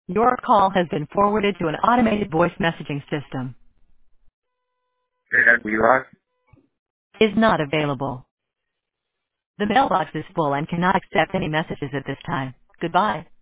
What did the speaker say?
Your call has been forwarded to an automated voice messaging system. And we lost. Is not available. The mailbox is full and cannot accept any messages at this time. Goodbye.